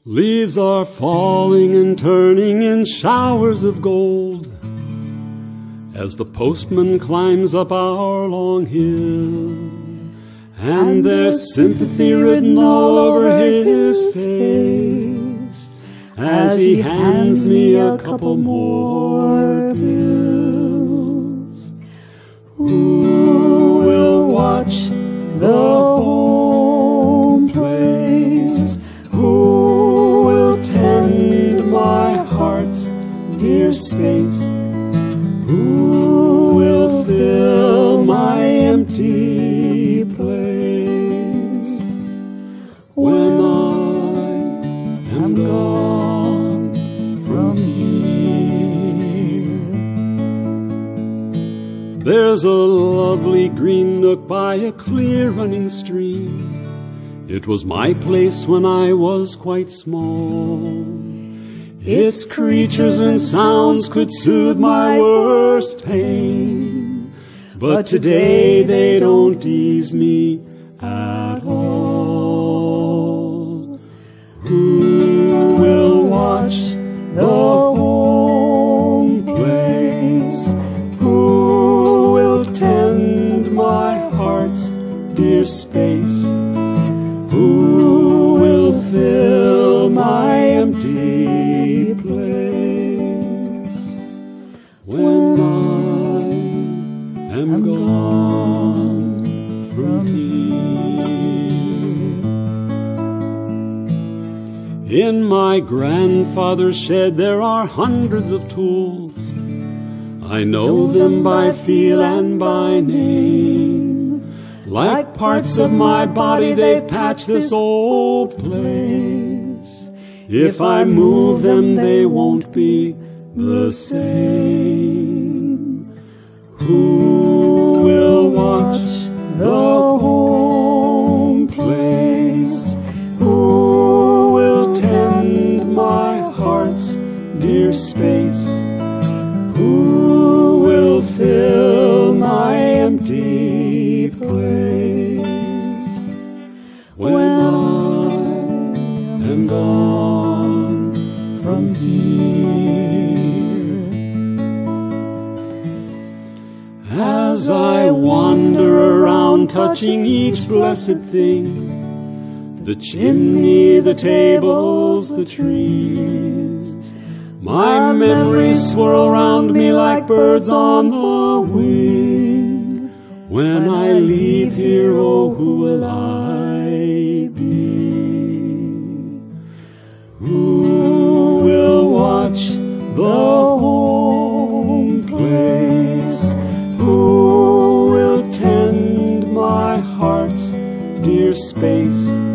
Leaves are falling and turning in showers of gold as the postman climbs up our long hill, and there's sympathy written all over his face as he hands me a couple more bills. Who will watch the home place? Who will tend my heart's dear space? Who will fill my empty place when I am gone from here? There's a lovely green nook by a clear running stream. It was my place when I was quite small. Its creatures and sounds could soothe my worst pain, but today they don't ease me at all. Who will watch the home place? Who will tend my heart's dear space? Who will fill my empty place when I am gone from here? In my grandfather's shed there are hundreds of tools. I know them by feel and by name. Like parts of my body, they've patched this old place. If I move them, they won't be the same. Who will watch the home place? Who will tend my heart's dear space? Who will fill my empty place when I am gone from here? As I wander around touching each blessed thing, the chimney, the tables, the trees, my memories swirl round me like birds on the wing. When I leave here, oh, who will I be? Who will watch the home place? Who will tend my heart's dear space?